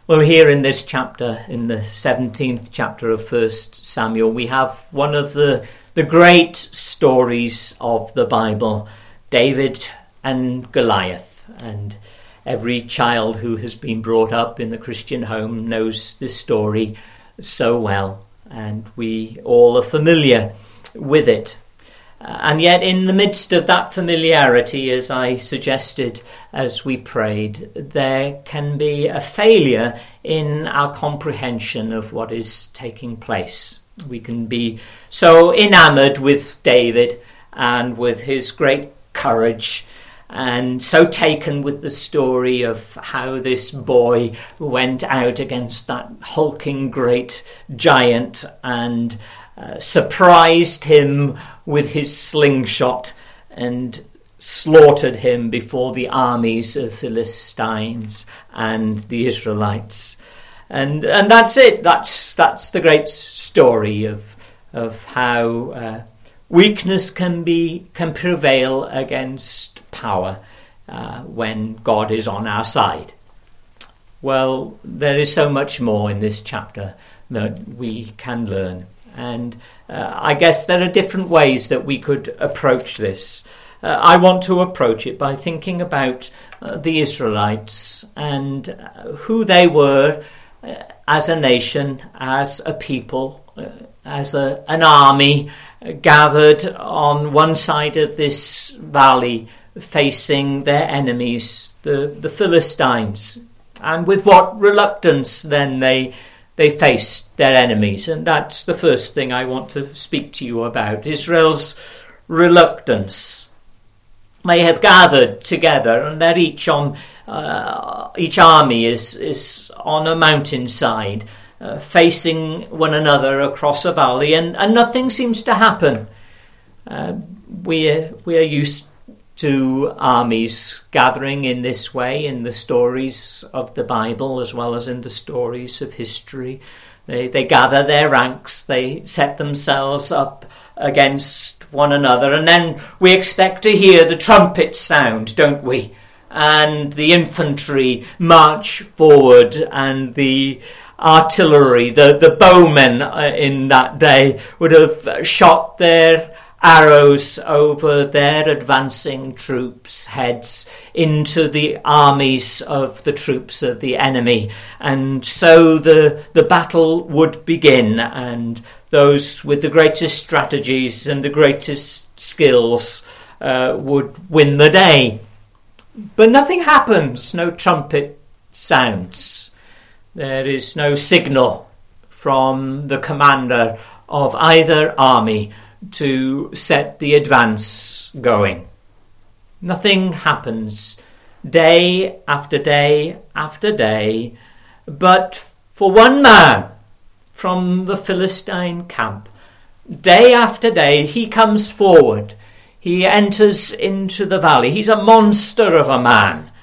Well, here in this chapter, in the 17th chapter of 1 Samuel, we have one of the great stories of the Bible, David and Goliath. And every child who has been brought up in the Christian home knows this story so well, and we all are familiar with it. And yet in the midst of that familiarity, as I suggested as we prayed, there can be a failure in our comprehension of what is taking place. We can be so enamoured with David and with his great courage, and so taken with the story of how this boy went out against that hulking great giant and surprised him with his slingshot and slaughtered him before the armies of Philistines and the Israelites. And that's it. That's the great story of how weakness can prevail against power when God is on our side. Well, there is so much more in this chapter that we can learn. And I guess there are different ways that we could approach this. I want to approach it by thinking about the Israelites and who they were as a nation, as a people, as an army gathered on one side of this valley facing their enemies, the Philistines, and with what reluctance then they faced their enemies. And that's the first thing I want to speak to you about, Israel's reluctance. They have gathered together, and they're each army is on a mountainside, facing one another across a valley, and nothing seems to happen. We are used to armies gathering in this way in the stories of the Bible as well as in the stories of history. They gather their ranks, they set themselves up against one another, and then we expect to hear the trumpet sound, don't we? And the infantry march forward, and the artillery, the bowmen in that day would have shot their arrows over their advancing troops' heads into the armies of the troops of the enemy. And so the battle would begin, and those with the greatest strategies and the greatest skills would win the day. But nothing happens, no trumpet sounds. There is no signal from the commander of either army to set the advance going. Nothing happens day after day after day, but for one man from the Philistine camp, day after day he comes forward. He enters into the valley. He's a monster of a man.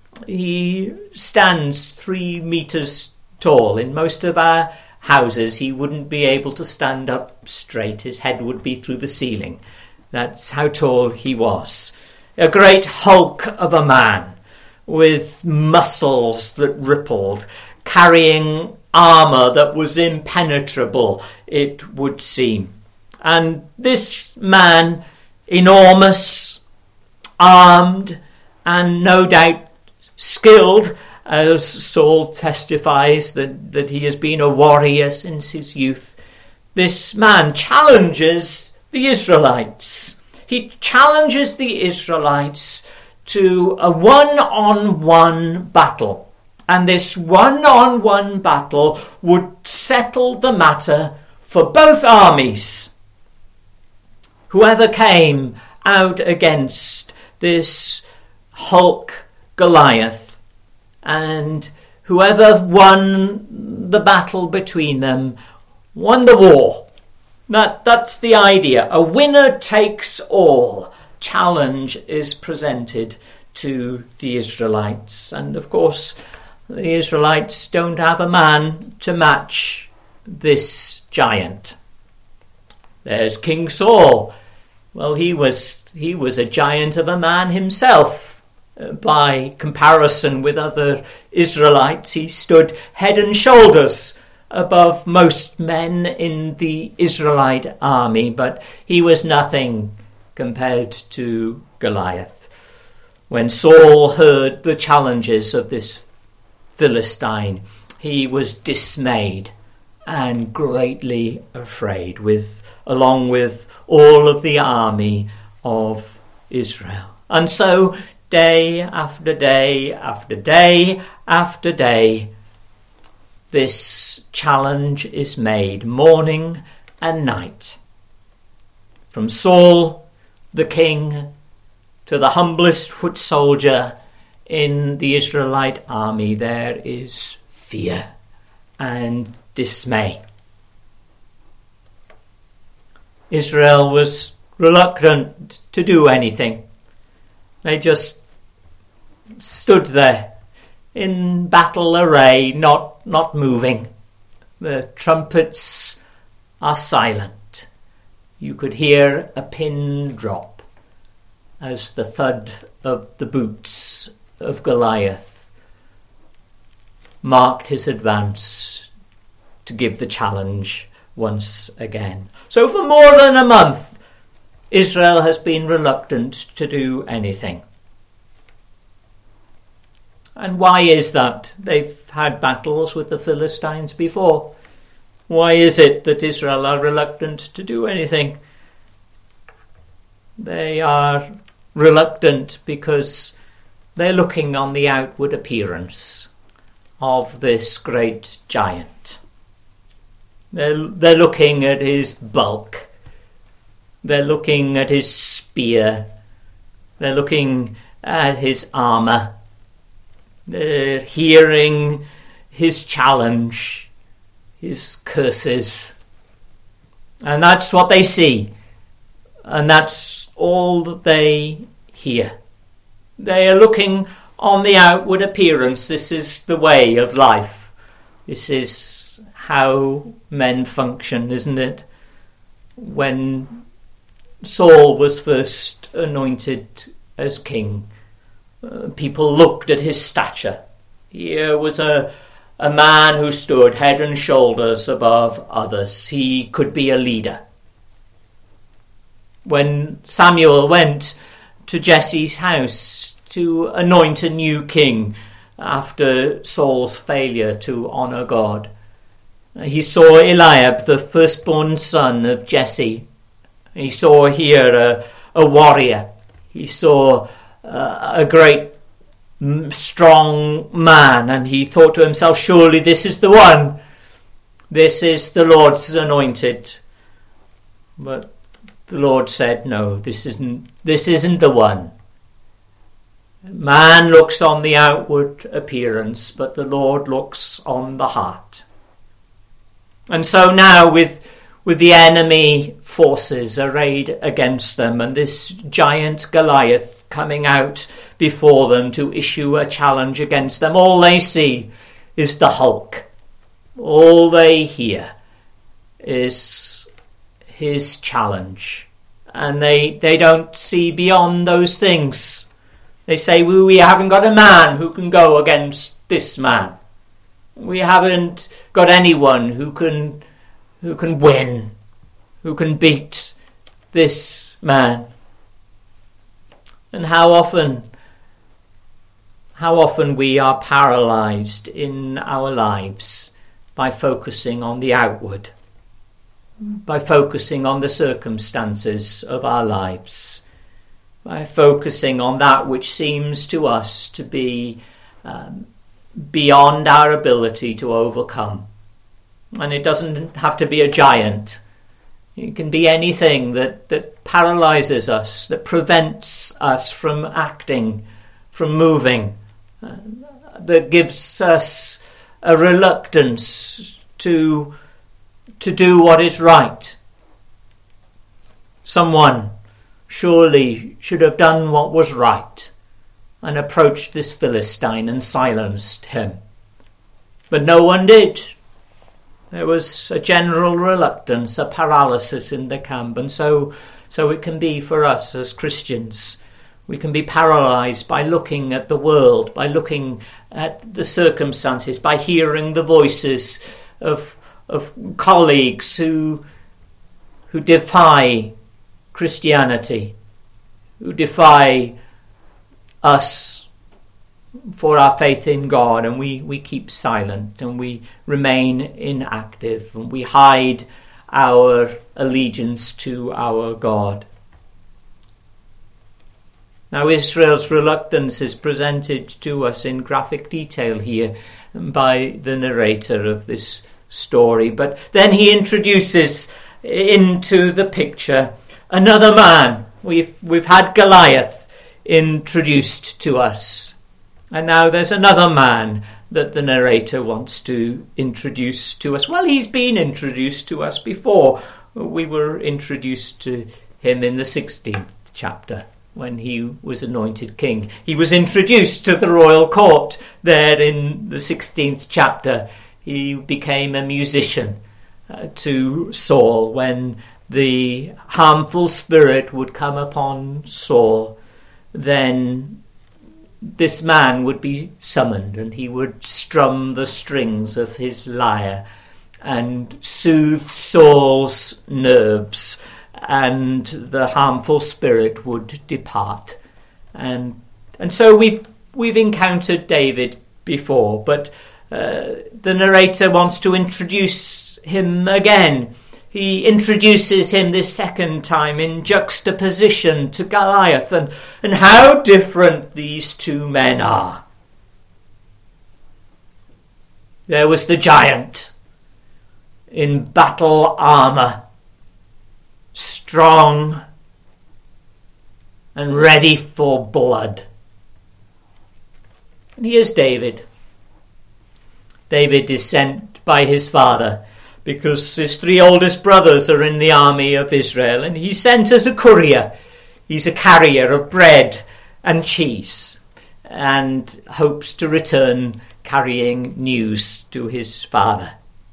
He stands 3 meters tall. In most of our houses, he wouldn't be able to stand up straight. His head would be through the ceiling. That's how tall he was. A great hulk of a man with muscles that rippled, carrying armour that was impenetrable, it would seem. And this man, enormous, armed, and no doubt skilled, as Saul testifies that he has been a warrior since his youth. This man challenges the Israelites. He challenges the Israelites to a one-on-one battle. And this one-on-one battle would settle the matter for both armies. Whoever came out against this hulk Goliath, and whoever won the battle between them won the war. That's the idea. A winner takes all challenge is presented to the Israelites. And of course, the Israelites don't have a man to match this giant. There's King Saul. Well, he was a giant of a man himself. By comparison with other Israelites, he stood head and shoulders above most men in the Israelite army, but he was nothing compared to Goliath. When Saul heard the challenges of this Philistine, he was dismayed and greatly afraid, along with all of the army of Israel. And so day after day after day after day, this challenge is made morning and night. From Saul, the king, to the humblest foot soldier in the Israelite army, there is fear and dismay. Israel was reluctant to do anything. They just stood there in battle array, not moving. The trumpets are silent. You could hear a pin drop as the thud of the boots of Goliath marked his advance to give the challenge once again. So for more than a month, Israel has been reluctant to do anything. And why is that? They've had battles with the Philistines before. Why is it that Israel are reluctant to do anything? They are reluctant because they're looking on the outward appearance of this great giant. They're looking at his bulk. They're looking at his spear. They're looking at his armour. They're hearing his challenge, his curses. And that's what they see. And that's all that they hear. They are looking on the outward appearance. This is the way of life. This is how men function, isn't it? When Saul was first anointed as king, people looked at his stature. Here was a man who stood head and shoulders above others. He could be a leader. When Samuel went to Jesse's house to anoint a new king after Saul's failure to honour God, he saw Eliab, the firstborn son of Jesse. He saw here a warrior. He saw a great, strong man, and he thought to himself, surely this is the one. This is the Lord's anointed. But the Lord said, no, this isn't the one. Man looks on the outward appearance, but the Lord looks on the heart. And so now with the enemy forces arrayed against them, and this giant Goliath coming out before them to issue a challenge against them, all they see is the Hulk. All they hear is his challenge. And they don't see beyond those things. They say, we haven't got a man who can go against this man. We haven't got anyone who can win, who can beat this man. And how often we are paralyzed in our lives by focusing on the outward, by focusing on the circumstances of our lives, by focusing on that which seems to us to be beyond our ability to overcome. And it doesn't have to be a giant. It can be anything that paralyzes us, that prevents us from acting, from moving, that gives us a reluctance to do what is right. Someone surely should have done what was right and approached this Philistine and silenced him. But no one did. There was a general reluctance, a paralysis in the camp, and so it can be for us as Christians. We can be paralyzed by looking at the world, by looking at the circumstances, by hearing the voices of colleagues who defy Christianity, who defy us for our faith in God, and we keep silent and we remain inactive and we hide our allegiance to our God. Now, Israel's reluctance is presented to us in graphic detail here by the narrator of this story, but then he introduces into the picture another man. We've had Goliath introduced to us, and now there's another man that the narrator wants to introduce to us. Well, he's been introduced to us before. We were introduced to him in the 16th chapter when he was anointed king. He was introduced to the royal court there in the 16th chapter. He became a musician to Saul when the harmful spirit would come upon Saul. Then this man would be summoned and he would strum the strings of his lyre and soothe Saul's nerves, and the harmful spirit would depart. And so we've encountered David before, but the narrator wants to introduce him again. He introduces him this second time in juxtaposition to Goliath, and how different these two men are. There was the giant in battle armour, strong and ready for blood. And here's David. David is sent by his father because his three oldest brothers are in the army of Israel, and he's sent as a courier. He's a carrier of bread and cheese and hopes to return carrying news to his father.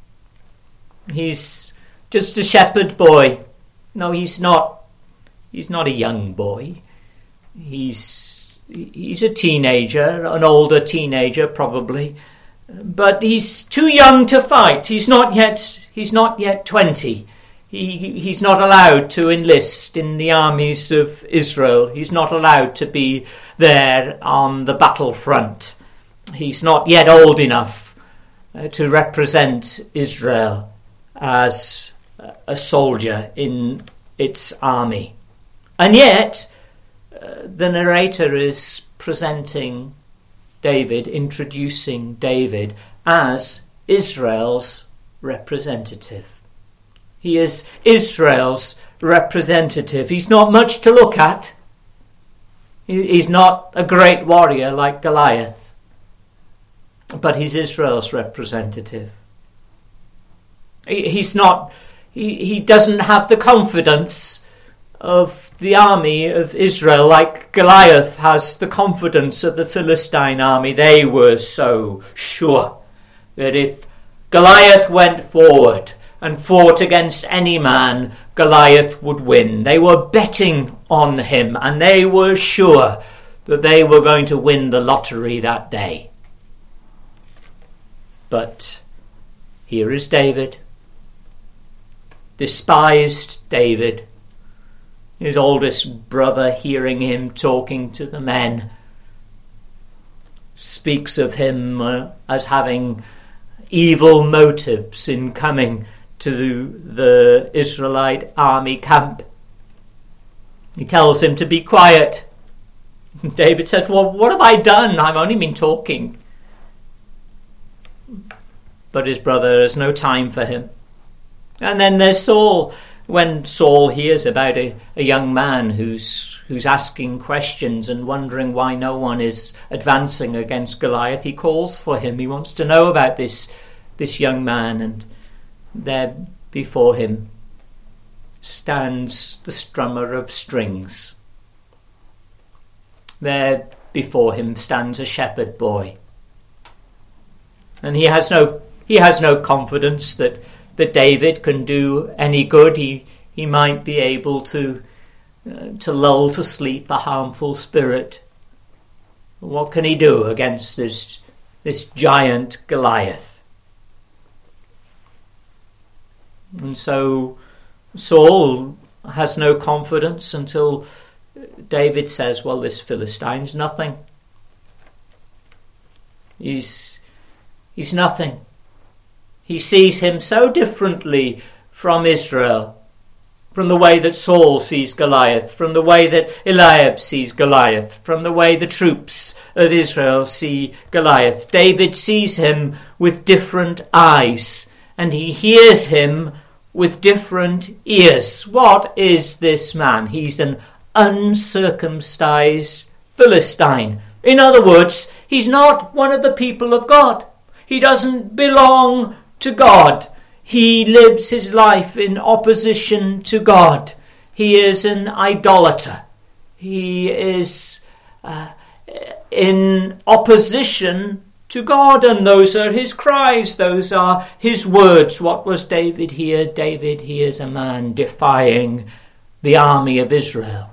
He's just a shepherd boy. No, he's not. He's not a young boy. He's a teenager, an older teenager probably, but he's too young to fight. He's not yet 20. He's not allowed to enlist in the armies of Israel. He's not allowed to be there on the battlefront. He's not yet old enough to represent Israel as a soldier in its army. And yet, the narrator is presenting David, introducing David as Israel's representative. He is Israel's representative. He's not much to look at. He's not a great warrior like Goliath, but he's Israel's representative. He doesn't have the confidence of the army of Israel like Goliath has the confidence of the Philistine army. They were so sure that if Goliath went forward and fought against any man, Goliath would win. They were betting on him, and they were sure that they were going to win the lottery that day. But here is David, despised David, his oldest brother, hearing him talking to the men, speaks of him as having evil motives in coming to the Israelite army camp. He tells him to be quiet. David says, well, what have I done? I've only been talking. But his brother has no time for him. And then there's Saul. When Saul hears about a young man who's asking questions and wondering why no one is advancing against Goliath, he calls for him. He wants to know about this young man, and there before him stands the strummer of strings. There before him stands a shepherd boy. And he has no confidence that David can do any good. He might be able to to lull to sleep a harmful spirit. What can he do against this giant Goliath? And so Saul has no confidence until David says, well, this Philistine's nothing. He's nothing. He sees him so differently from Israel, from the way that Saul sees Goliath, from the way that Eliab sees Goliath, from the way the troops of Israel see Goliath. David sees him with different eyes, and he hears him with different ears. What is this man? He's an uncircumcised Philistine. In other words, he's not one of the people of God. He doesn't belong to God. He lives his life in opposition to God. He is an idolater. He is in opposition to God, and those are his cries. Those are his words. What was David here? David hears a man defying the army of Israel.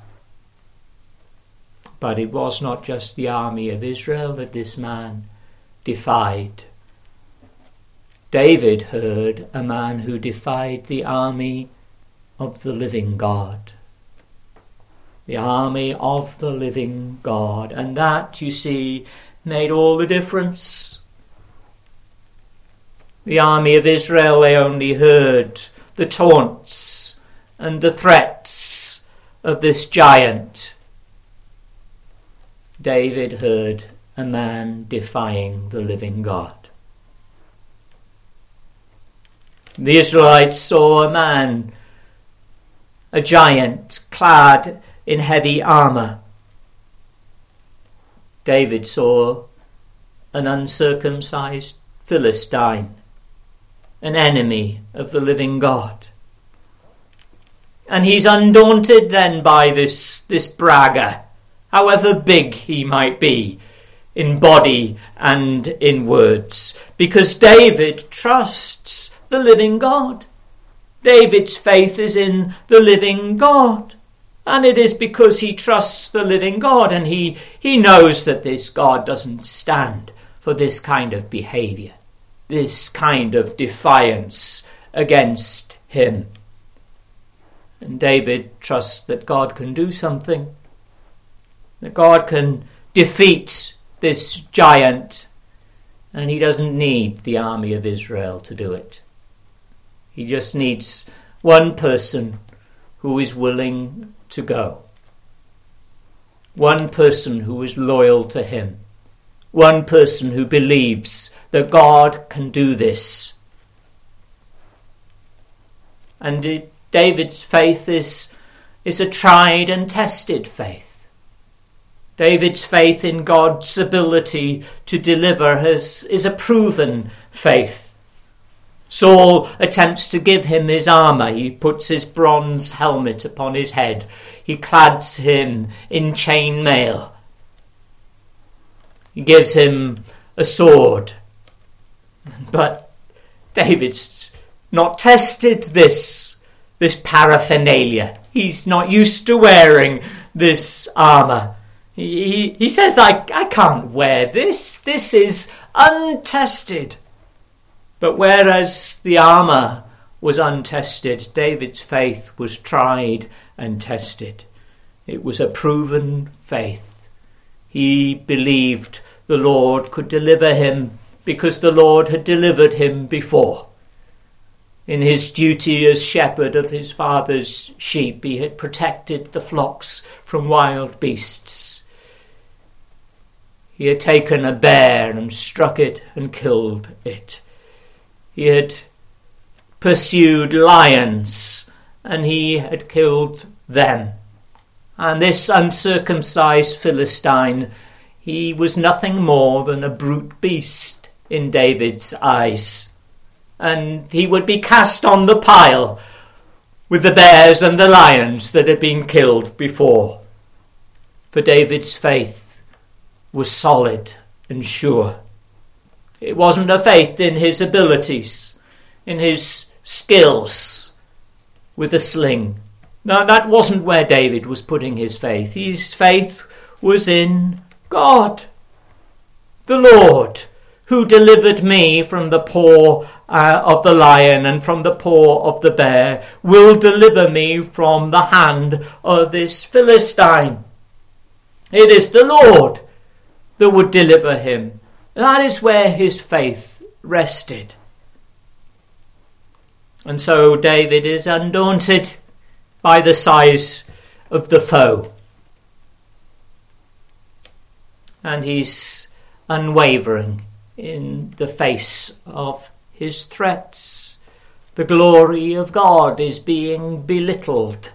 But it was not just the army of Israel that this man defied. David heard a man who defied the army of the living God. The army of the living God. And that, you see, made all the difference. The army of Israel, they only heard the taunts and the threats of this giant. David heard a man defying the living God. The Israelites saw a man, a giant, clad in heavy armour. David saw an uncircumcised Philistine, an enemy of the living God. And he's undaunted then by this bragger, however big he might be in body and in words, because David trusts the living God. David's faith is in the living God. And it is because he trusts the living God, and he knows that this God doesn't stand for this kind of behaviour, this kind of defiance against him. And David trusts that God can do something, that God can defeat this giant, and he doesn't need the army of Israel to do it. He just needs one person who is willing to go. One person who is loyal to him. One person who believes that God can do this. And David's faith is a tried and tested faith. David's faith in God's ability to deliver is a proven faith. Saul attempts to give him his armour. He puts his bronze helmet upon his head. He clads him in chain mail. He gives him a sword. But David's not tested this paraphernalia. He's not used to wearing this armour. He says, I can't wear this. This is untested. But whereas the armour was untested, David's faith was tried and tested. It was a proven faith. He believed the Lord could deliver him because the Lord had delivered him before. In his duty as shepherd of his father's sheep, he had protected the flocks from wild beasts. He had taken a bear and struck it and killed it. He had pursued lions, and he had killed them. And this uncircumcised Philistine, he was nothing more than a brute beast in David's eyes. And he would be cast on the pile with the bears and the lions that had been killed before. For David's faith was solid and sure. It wasn't a faith in his abilities, in his skills with a sling. Now, that wasn't where David was putting his faith. His faith was in God, the Lord, who delivered me from the paw of the lion and from the paw of the bear, will deliver me from the hand of this Philistine. It is the Lord that would deliver him. That is where his faith rested. And so David is undaunted by the size of the foe. And he's unwavering in the face of his threats. The glory of God is being belittled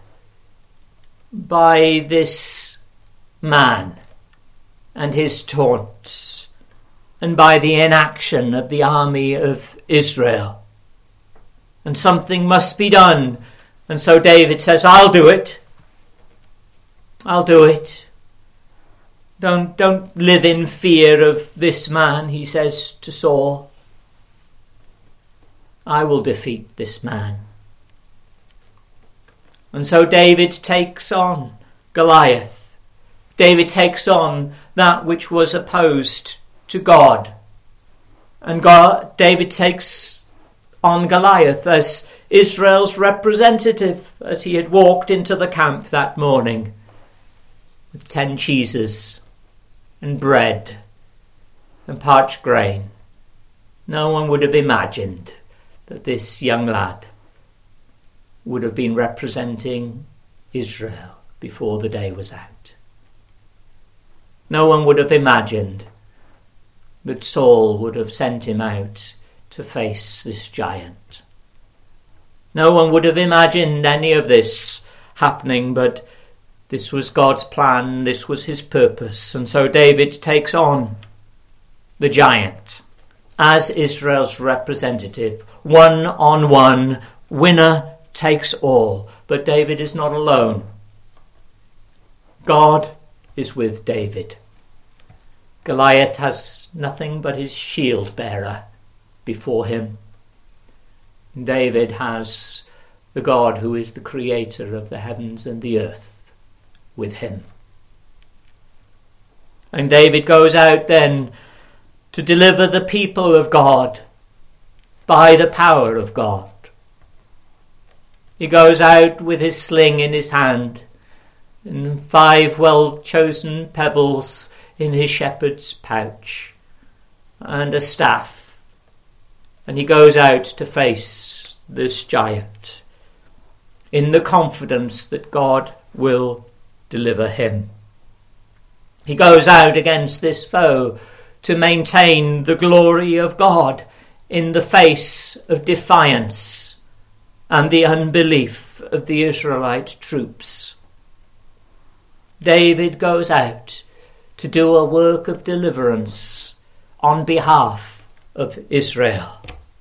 by this man and his taunts, and by the inaction of the army of Israel. And something must be done. And so David says, I'll do it. I'll do it. Don't live in fear of this man, he says to Saul. I will defeat this man. And so David takes on Goliath. David takes on that which was opposed to God. And David takes on Goliath as Israel's representative, as he had walked into the camp that morning with 10 cheeses and bread and parched grain. No one would have imagined that this young lad would have been representing Israel before the day was out. No one would have imagined that Saul would have sent him out to face this giant. No one would have imagined any of this happening, but this was God's plan, this was his purpose. And so David takes on the giant as Israel's representative. 1-on-1, winner takes all. But David is not alone. God is with David. Goliath has nothing but his shield bearer before him. David has the God who is the creator of the heavens and the earth with him. And David goes out then to deliver the people of God by the power of God. He goes out with his sling in his hand and 5 well-chosen pebbles in his shepherd's pouch and a staff. And he goes out to face this giant in the confidence that God will deliver him. He goes out against this foe to maintain the glory of God in the face of defiance and the unbelief of the Israelite troops. David goes out to do a work of deliverance on behalf of Israel.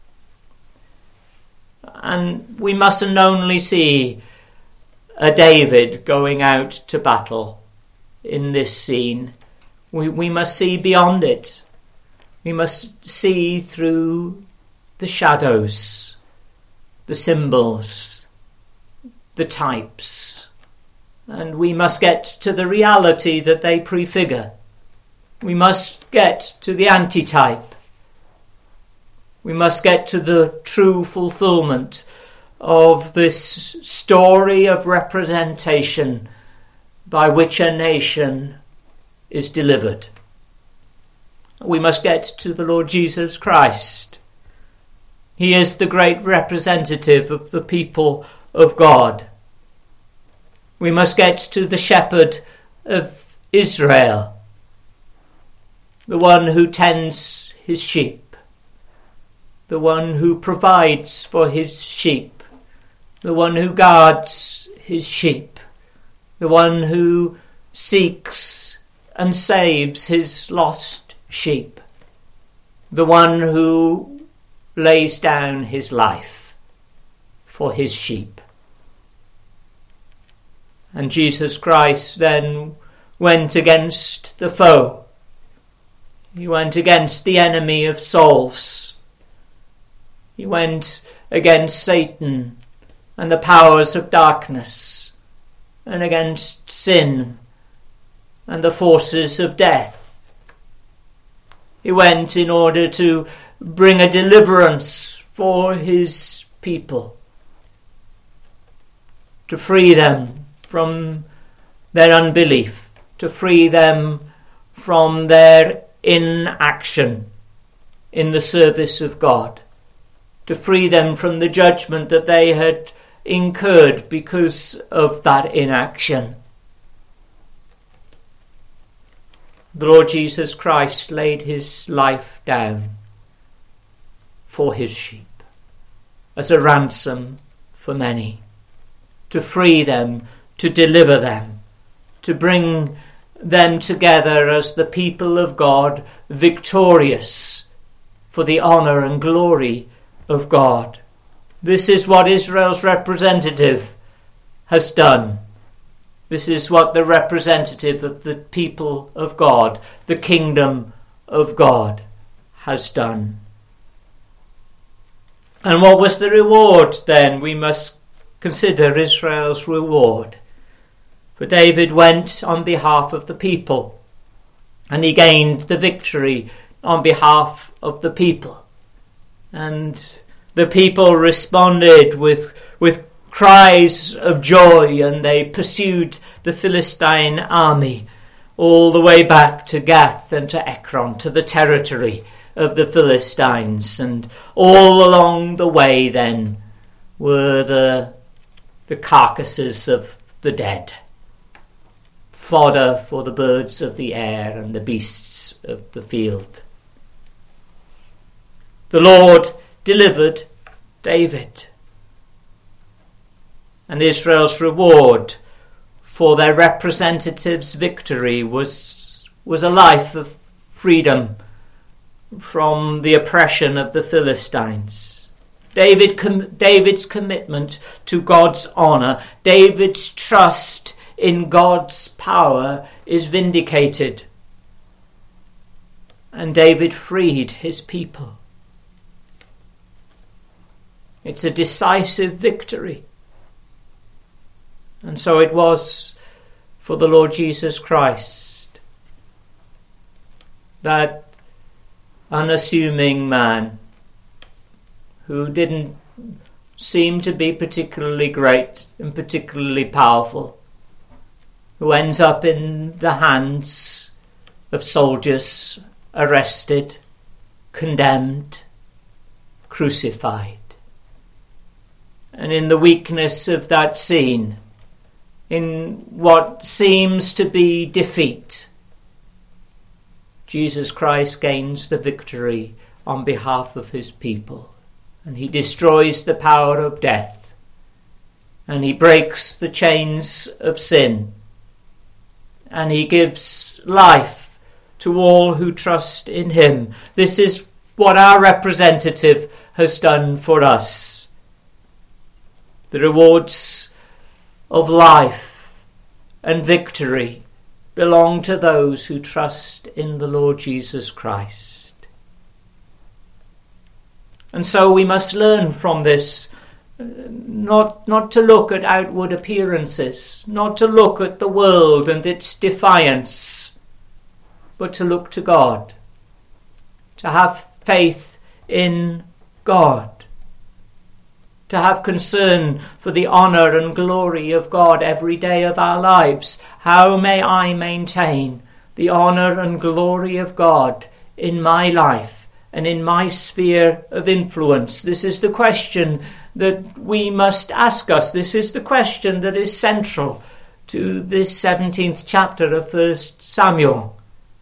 And we mustn't only see a David going out to battle in this scene. We must see beyond it. We must see through the shadows, the symbols, the types. And we must get to the reality that they prefigure. We must get to the antitype. We must get to the true fulfillment of this story of representation by which a nation is delivered. We must get to the Lord Jesus Christ. He is the great representative of the people of God. We must get to the shepherd of Israel, the one who tends his sheep, the one who provides for his sheep, the one who guards his sheep, the one who seeks and saves his lost sheep, the one who lays down his life for his sheep. And Jesus Christ then went against the foe. He went against the enemy of souls. He went against Satan and the powers of darkness and against sin and the forces of death. He went in order to bring a deliverance for his people, to free them from their unbelief, to free them from their inaction in the service of God, to free them from the judgment that they had incurred because of that inaction. The Lord Jesus Christ laid his life down for his sheep as a ransom for many, to free them, to deliver them, to bring them together as the people of God, victorious for the honour and glory of God. This is what Israel's representative has done. This is what the representative of the people of God, the kingdom of God, has done. And what was the reward then? We must consider Israel's reward. For David went on behalf of the people, and he gained the victory on behalf of the people. And the people responded with cries of joy, and they pursued the Philistine army all the way back to Gath and to Ekron, to the territory of the Philistines. And all along the way then were the carcasses of the dead, fodder for the birds of the air and the beasts of the field. The Lord delivered David, and Israel's reward for their representative's victory was a life of freedom from the oppression of the Philistines. David's commitment to God's honour, David's trust in God's power is vindicated. And David freed his people. It's a decisive victory. And so it was for the Lord Jesus Christ, that unassuming man who didn't seem to be particularly great and particularly powerful, who ends up in the hands of soldiers, arrested, condemned, crucified. And in the weakness of that scene, in what seems to be defeat, Jesus Christ gains the victory on behalf of his people. And he destroys the power of death. And he breaks the chains of sin. And he gives life to all who trust in him. This is what our representative has done for us. The rewards of life and victory belong to those who trust in the Lord Jesus Christ. And so we must learn from this not to look at outward appearances, not to look at the world and its defiance, but to look to God, to have faith in God, to have concern for the honour and glory of God every day of our lives. How may I maintain the honour and glory of God in my life and in my sphere of influence? This is the question that we must ask us. This is the question that is central to this 17th chapter of 1 Samuel.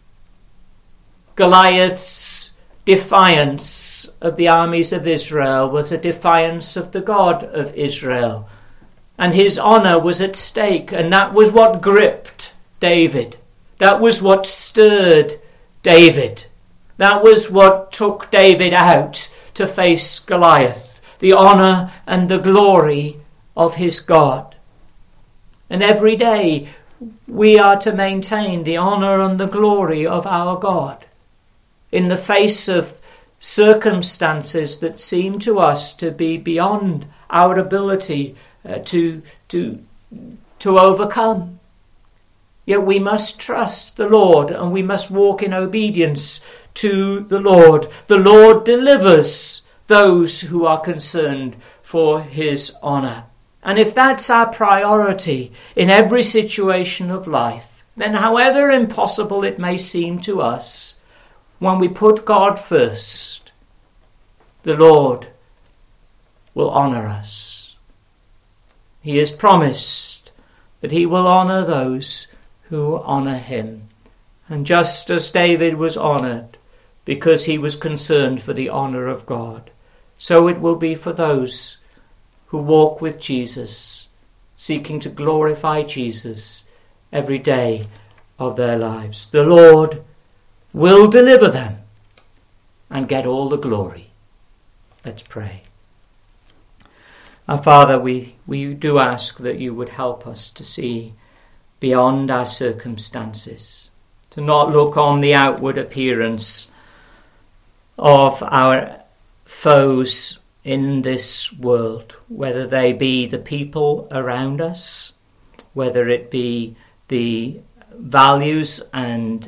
Goliath's defiance of the armies of Israel was a defiance of the God of Israel, and his honour was at stake, and that was what gripped David. That was what stirred David. That was what took David out to face Goliath, the honour and the glory of his God. And every day we are to maintain the honour and the glory of our God in the face of circumstances that seem to us to be beyond our ability to to overcome. Yet we must trust the Lord and we must walk in obedience to the Lord. The Lord delivers those who are concerned for his honour. And if that's our priority in every situation of life, then however impossible it may seem to us, when we put God first, the Lord will honour us. He has promised that he will honour those who honour him. And just as David was honoured because he was concerned for the honour of God, so it will be for those who walk with Jesus, seeking to glorify Jesus every day of their lives. The Lord will deliver them and get all the glory. Let's pray. Our Father, we do ask that you would help us to see beyond our circumstances, to not look on the outward appearance of our foes in this world, whether they be the people around us, whether it be the values and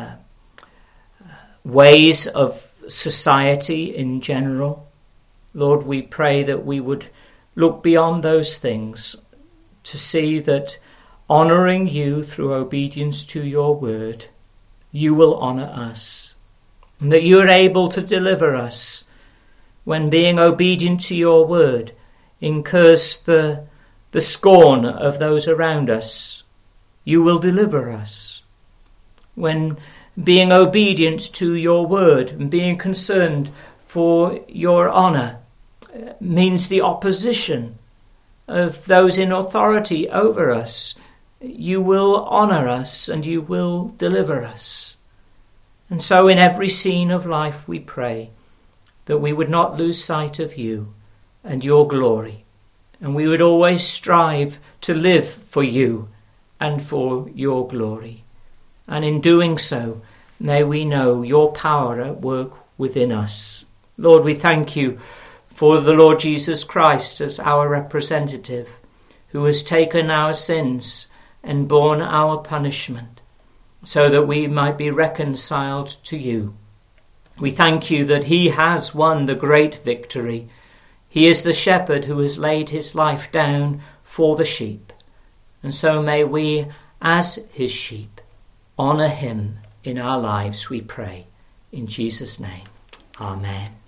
ways of society in general. Lord, we pray that we would look beyond those things to see that honouring you through obedience to your word, you will honour us, and that you are able to deliver us when being obedient to your word incurs the scorn of those around us. You will deliver us. When being obedient to your word and being concerned for your honour means the opposition of those in authority over us, you will honour us and you will deliver us. And so in every scene of life we pray that we would not lose sight of you and your glory, and we would always strive to live for you and for your glory. And in doing so, may we know your power at work within us. Lord, we thank you for the Lord Jesus Christ as our representative, who has taken our sins and borne our punishment, so that we might be reconciled to you. We thank you that he has won the great victory. He is the shepherd who has laid his life down for the sheep. And so may we, as his sheep, honour him in our lives, we pray. In Jesus' name, amen.